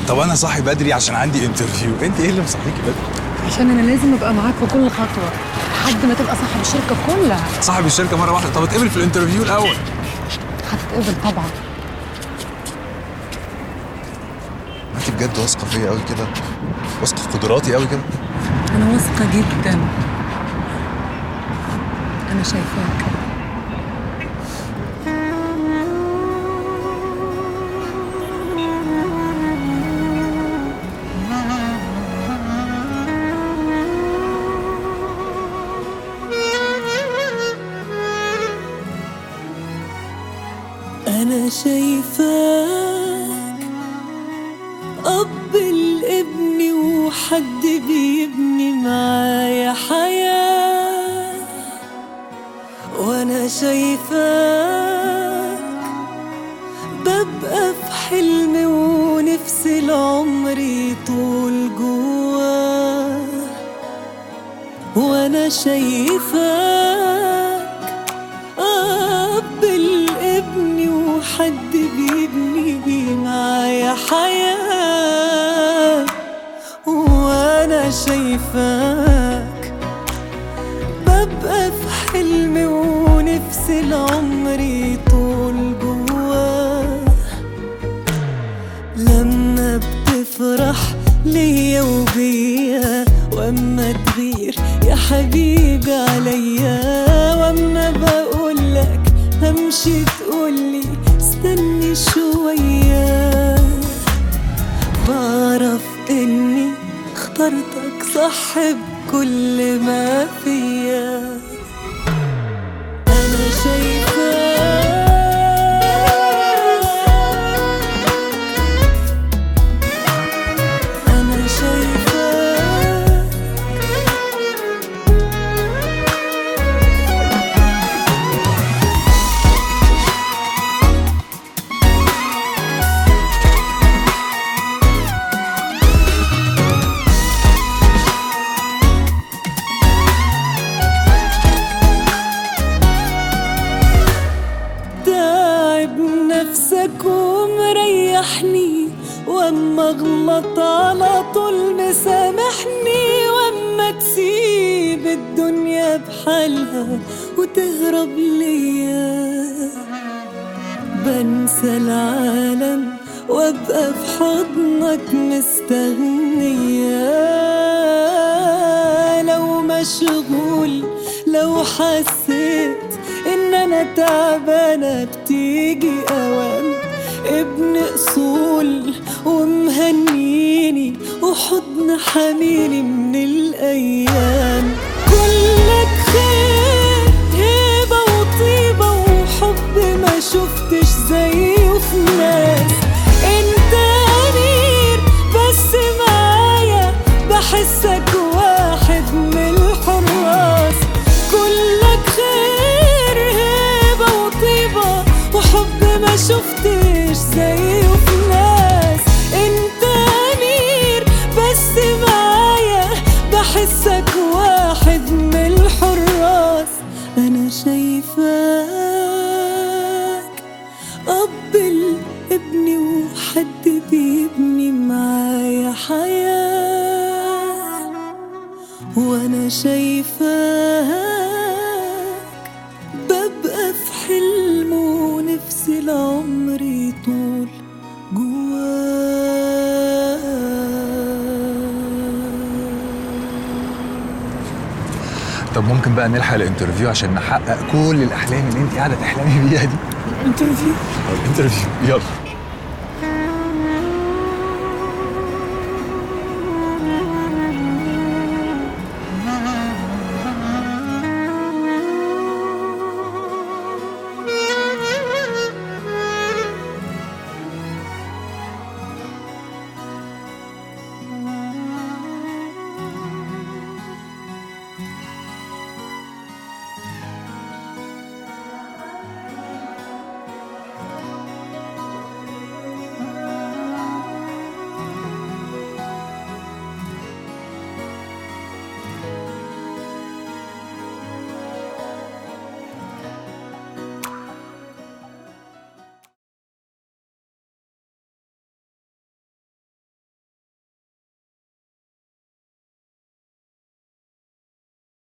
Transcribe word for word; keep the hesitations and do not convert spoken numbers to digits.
طب انا صاحي بدري عشان عندي انترفيو، انت ايه اللي مصحيكي بدري؟ عشان انا لازم ابقى معاك في كل خطوه لحد ما تبقى صاحب الشركه كلها. صاحب الشركه مره واحده؟ طب اتقبل في الانترفيو الاول. هتتقبل طبعا. انت بجد واثقه فيا قوي كده؟ واثقه في قدراتي قوي كده؟ انا واثقه جدا. انا شايفاك. أنا شايفاك أب الابن وحد بيبني معايا حياة، وأنا شايفاك ببقى في حلمي ونفسي العمر يطول جواه، وأنا شايفاك أب الابن وحد بيبني بيه معايا حياة، وأنا شايفاك ببقى في حلمي ونفسي العمر يطول جواه، لما بتفرح ليا وبيا واما تغير يا حبيبي عليا، واما بقولك همشي تقولي استني شوية، بعرف اني اخترتك صح بكل ما فيا. انا شايفاك انا شايفاك نفسك ومريحني، واما اغلط على طول مسامحني، واما تسيب الدنيا بحالها وتهرب ليا بنسى العالم وابقى في حضنك مستغنية، لو مشغول لو حسيت ان انا تعبانة بتيجي اوام ابن اصول ومهنيني وحضن حميني من الايام، كلك خير هبة وطيبة وحب ما شفتش زيه في ناس، انت امير بس معايا بحسك واحد من الحراس، كلك خير هبة وطيبة وحب ما شفتش زيه في ناس، انت امير بس معايا بحسك واحد من الحراس. انا شايفاك اب الابن وحد بيبني معايا حياة، وانا شايفاك ببقى في حلم ونفسي العمر يطول جواه. طب ممكن بقى نلحق الانترفيو عشان نحقق كل الاحلام اللي انت قاعده تحلمي بيها دي؟ الانترفيو الانترفيو يلا.